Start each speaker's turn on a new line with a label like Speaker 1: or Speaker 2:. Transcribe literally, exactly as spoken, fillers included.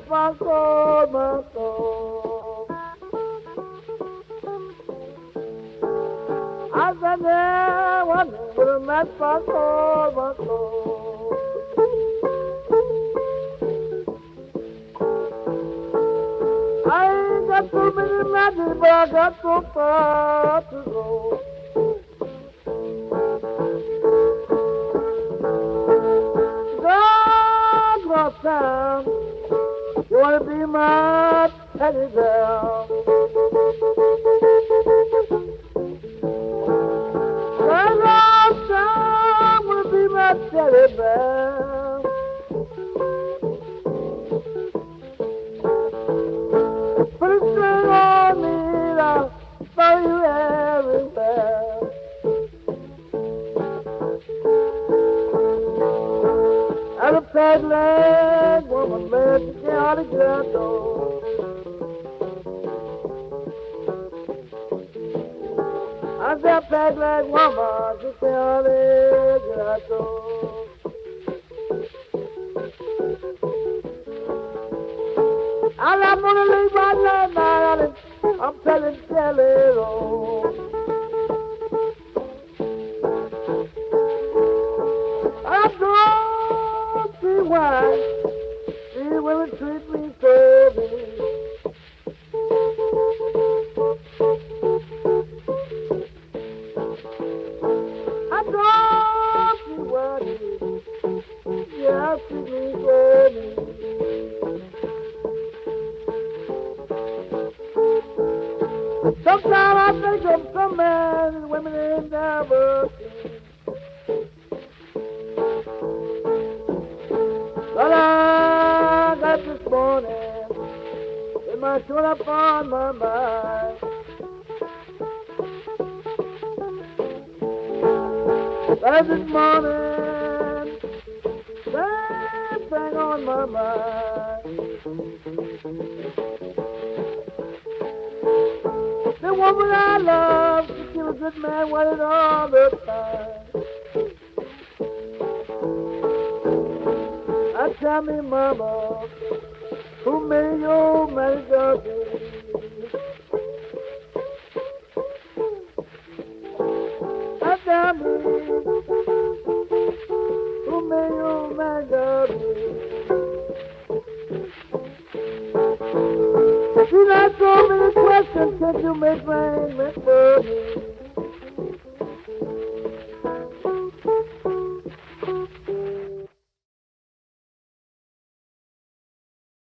Speaker 1: my soul, my soul. I said, yeah, one day with a match my soul, my soul. I ain't got too many matches, but I got so far to go. God, what time you wanna be my teddy bear? God, what time wanna be my teddy bear? Put a string on me, I'll throw you everywhere. And a peg leg woman, man, she can't hardly get out door. I said, peg leg woman, she can't hardly get out door. I'm gonna leave right now, now, I'm telling Jelly Roll. I don't see why she will treat me so mean. I don't see why she, yeah, treat me so mean. Sometimes I think of some men and women ain't never seen. But I got this morning, it might show up on my mind. But this morning, same thing on my mind. The woman I love, she was a good man, wanted all the time. I tell me, mama, who made your manager be? I tell me, who made your manager be? If you got so many questions, can you make rain for me?